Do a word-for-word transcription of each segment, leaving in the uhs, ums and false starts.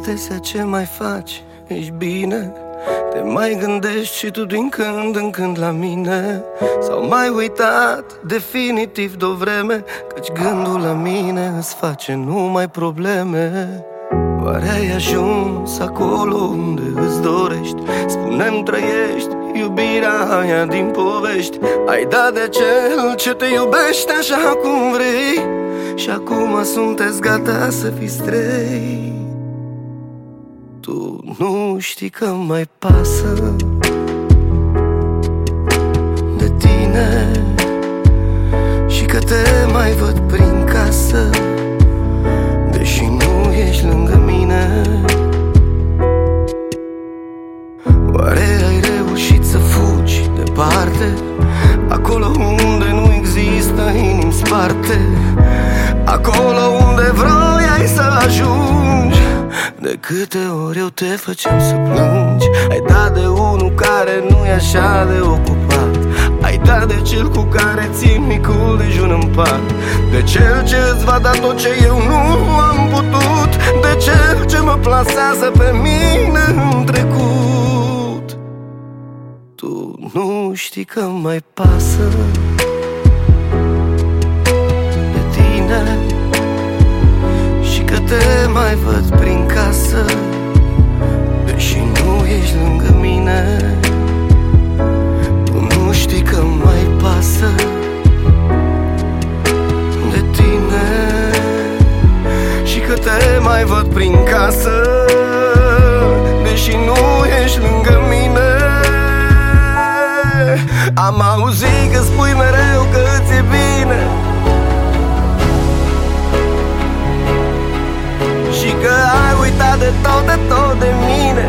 adesea ce mai faci? Ești bine? Te mai gândești și tu din când în când la mine? Sau mai uitat definitiv de-o vreme? Căci gândul la mine îți face numai probleme. Oare ai ajuns acolo unde îți dorești? Spune-mi, trăiești iubirea aia din povești? Ai dat de acel ce te iubește așa cum vrei? Și acum sunteți gata să fiți trei. Tu nu știi că mai pasă de tine și că te mai văd prin casă, deși nu ești lângă mine. Oare ai reușit să fugi departe, acolo unde nu există inimi sparte, acolo unde vroiai să ajungi? De câte ori eu te făceam să plângi? Ai dat de unul care nu e așa de ocupat, ai dat de cel cu care țin micul dejun în pat, de cel ce îți va da tot ce eu nu am putut, de cel ce mă plasează pe mine în trecut. Tu nu știi că mai pasă de tine și că te mai văd prin casă, deși nu ești lângă mine. Tu nu știi că mai pasă de tine și că te mai văd prin casă, deși nu ești lângă mine. Am auzit că spui mereu că îți e bine și că ai uitat de tot, de tot de mine,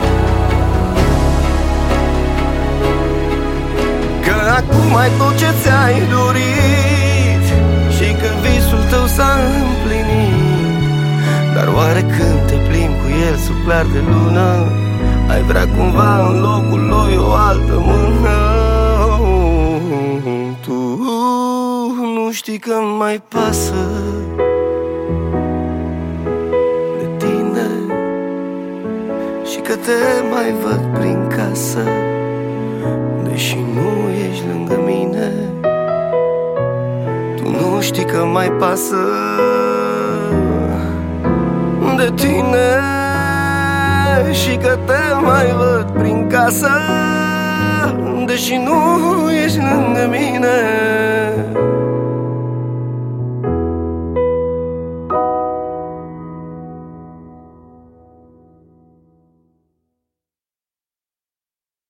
că acum ai tot ce ți-ai dorit și că visul tău s-a împlinit. Dar oare când te plimbi cu el sub clar de lună, ai vrea cumva în locul lui o altă mână? Tu nu știi că mai pasă de tine și că te mai văd prin casă, deși nu ești lângă mine. Tu nu știi că mai pasă de tine și că te mai văd prin casă, deși nu ești lângă mine.